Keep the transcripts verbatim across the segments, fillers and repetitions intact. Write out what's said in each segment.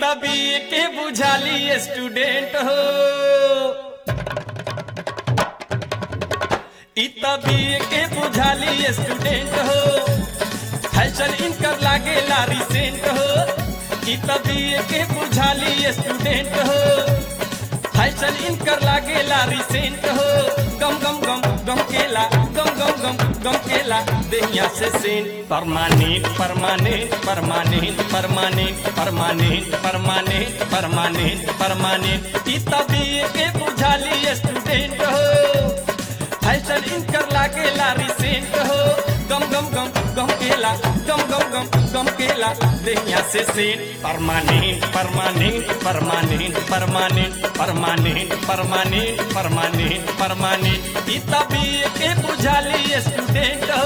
तभी के बुझाली स्टूडेंट हो, तभी के बुझाली स्टूडेंट हो, फैशन इनकर लागे लारी सेंट हो। तभी के बुझाली स्टूडेंट हो, फैशन इनकर लागे लारी सेंट हो। गम गम गम गम केला गम गम गम गम केला देहिया से scent. Permanent permanent permanent permanent permanent permanent permanent permanent तभी के बुझाली स्टूडेंट हो, फैशन इनकर लागे लारी सेंट हो। गम गम गम गम केला गम गम गम गम केला देहिया से scent. Permanent permanent permanent permanent permanent permanent permanent permanent तभी के बुझाली स्टूडेंट हो।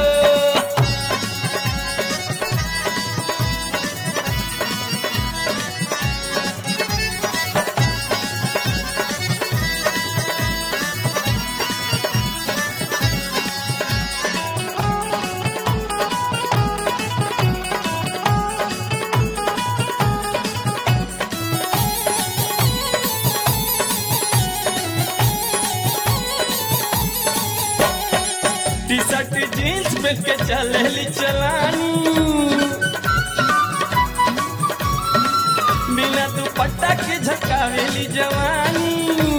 टी शर्ट जीन्स पहन के चलेली चलानी, बिना दुपट्टा के झकावेली जवानी।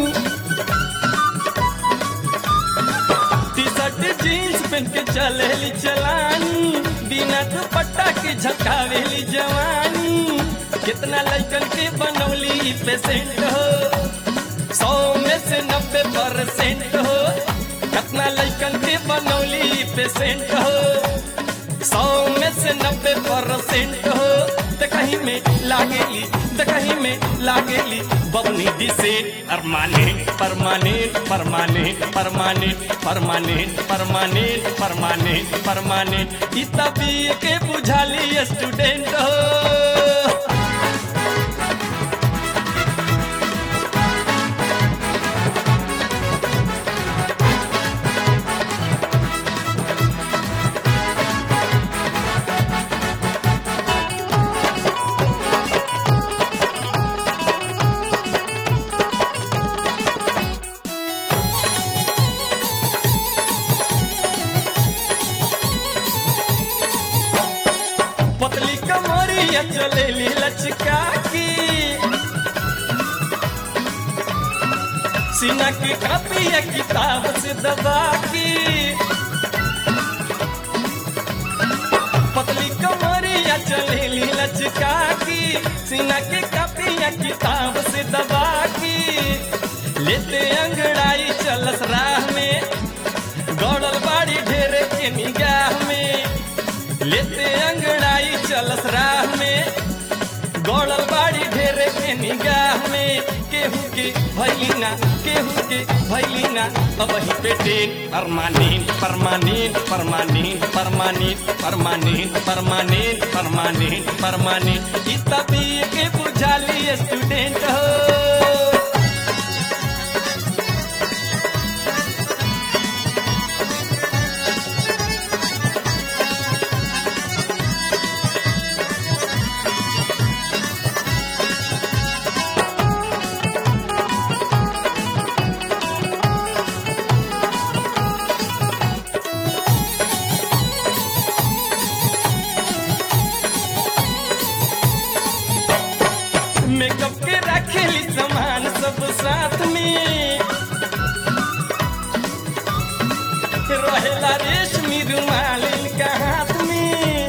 टी शर्ट जीन्स पहन के चलेली चलानी, बिना दुपट्टा के झकावेली जवानी। कितना लड़कन के बनौली पेशेंट हो, सौ में से नब्बे परसेंट हो। कितना लड़कन के बनौली पेशेंट हो, सौ में से नब्बे परसेंट हो। तो कहीं में लागेली तो कहीं में लागेली बबनी decent. Permanent permanent permanent permanent permanent permanent permanent permanent तभी के बुझाली स्टूडेंट हो। पतली कमरिया चलेली लचका की, सीना की कापिया किताब से दबा की। पतली कमरिया चलेली लचका की, सीना की कापिया किताब से दबा की। लेते अंगड़ाई चलस राह में, गौड़ल बाड़ी ढेरे के निगाह में। लेते अंगड़ाई चलस राह में, गौड़ल बाड़ी ढेरे के निगाह में। केहू के भैलीना केहू के भैलीना अब वही पेटे। Permanent permanent permanent permanent permanent permanent permanent permanent तभी के बुझाली स्टूडेंट हो। मेकअप के रखेली सामान सब साथ में, रहेला रेशमी रुमाल इनका हाथ में।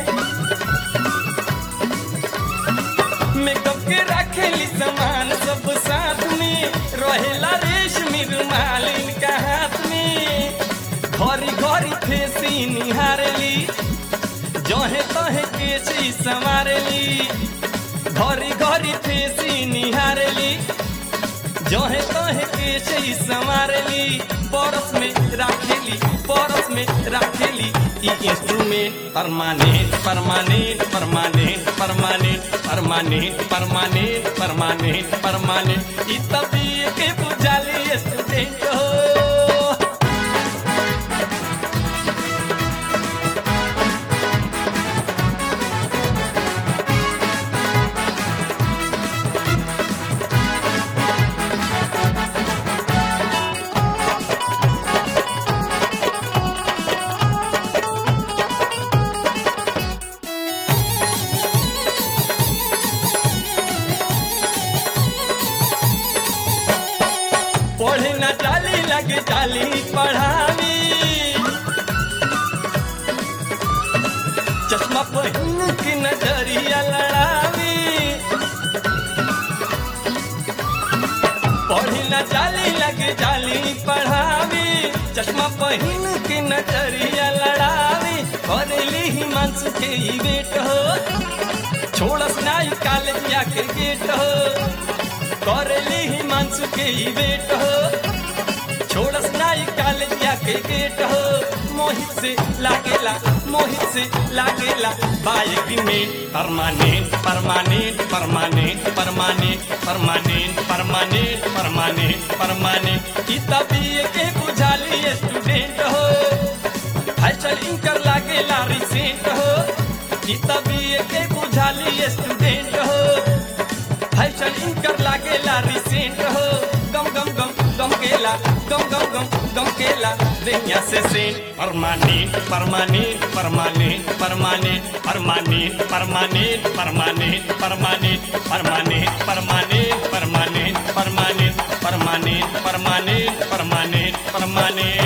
मेकअप के रखेली सामान सब साथ में, रहेला रेशमी रुमाल इनका हाथ में। घरी घरी फेसी निहारली, जहे तहे केसी संवारली। घरी घरी फेसी निहारली, जहे तहे केसी संवारली। परस में राखेली परस में राखेली instrument. Permanent permanent permanent permanent permanent permanent permanent permanent तभी के बुझाली स्टूडेंट हो। लगे जाली पढ़ावी चश्मा पहन के नजरिया लड़ावी पढ़ी न जाली लगे जाली पढ़ावी चश्मा पहन के नजरिया लड़ावी करेली हिमांशु के ही बेट हो छोड़स नाई कॉलेजिया के गेट हो करेली हिमांशु के ही बेट हो छोड़स नाई कॉलेजिया के गेट हो मोहित से लागेला मोहित से लागेला बाइक में permanent permanent permanent permanent permanent permanent permanent permanent किताबी के बुझाली स्टूडेंट हो फैशन इनकर लागेला रिसेंट हो किताबी के बुझाली स्टूडेंट हो फैशन इनकर लागेला रिसेंट हो गम गम गम गम केला गम गम गम गम केला दुनिया से scent permanent permanent permanent permanent permanent permanent permanent permanent permanent permanent permanent permanent permanent permanent permanent permanent